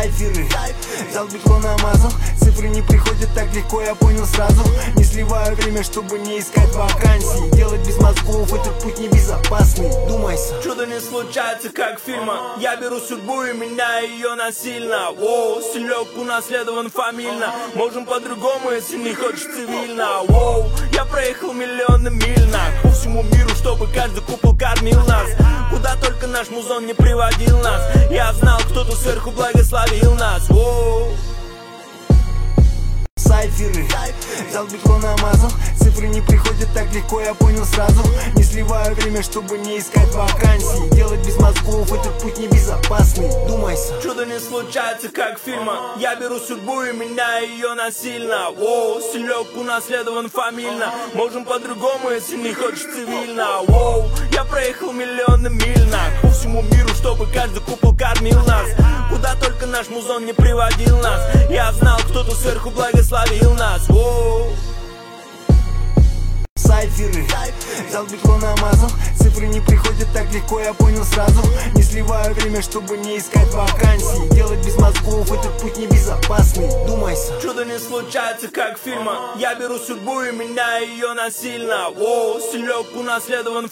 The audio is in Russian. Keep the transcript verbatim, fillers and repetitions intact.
Сайферы, взял битло, намазал. Цифры не приходят так легко, я понял сразу. Не сливаю время, чтобы не искать вакансии. Делать без мозгов этот путь небезопасный. Думайся. Чудо не случается, как фильма. Я беру судьбу и меняю ее насильно. Воу, стилек унаследован фамильно. Можем по-другому, если не хочешь цивильно. Воу, я проехал миллионы миль на по всему миру, чтобы каждый купол кормил нас. Куда только наш музон не приводил нас. Я знал, кто-то сверху благословил нас. Воу. Сайферы, взял битло, намазал. Цифры не приходят так легко, я понял сразу. Не сливаю время, чтобы не искать вакансии. Делать без мозгов этот путь небезопасный. Думайся. Чудо не случается, как фильма. Я беру судьбу и меняю ее насильно. Воу, стилек унаследован фамильно. Можем по-другому, если не хочешь цивильно. Воу, я проехал миллионы миль на по всему миру, чтобы каждый купол кормил нас. Куда только наш музон не приводил нас. Я знал, кто-то сверху благословил нас. Воу. Сайферы, взял битло, намазал. Цифры не приходят так легко, я понял сразу. Не сливаю время, чтобы не искать вакансии. Делать без мозгов этот путь небезопасный. Думайся. Чудо не случается, как фильма. Я беру судьбу и меняю ее насильно. Воу, стилек унаследован